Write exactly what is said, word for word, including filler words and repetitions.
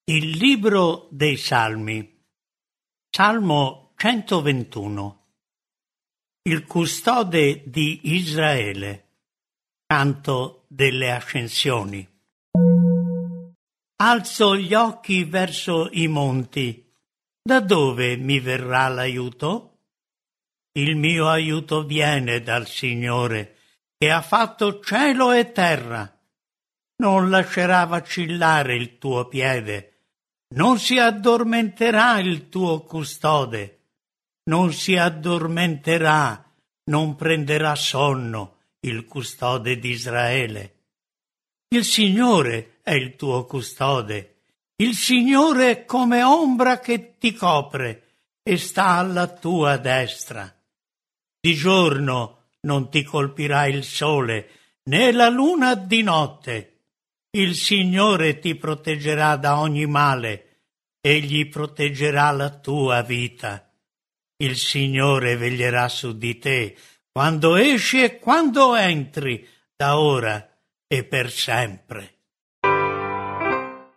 Il libro dei Salmi, Salmo centoventuno. Il custode di Israele, canto delle ascensioni. Alzo gli occhi verso i monti. Da dove mi verrà l'aiuto? Il mio aiuto viene dal Signore, che ha fatto cielo e terra. Non lascerà vacillare il tuo piede. Non si addormenterà il tuo custode, non si addormenterà, non prenderà sonno il custode di Israele. Il Signore è il tuo custode, il Signore è come ombra che ti copre e sta alla tua destra. Di giorno non ti colpirà il sole, né la luna di notte. Il Signore ti proteggerà da ogni male, egli proteggerà la tua vita. Il Signore veglierà su di te, quando esci e quando entri, da ora e per sempre.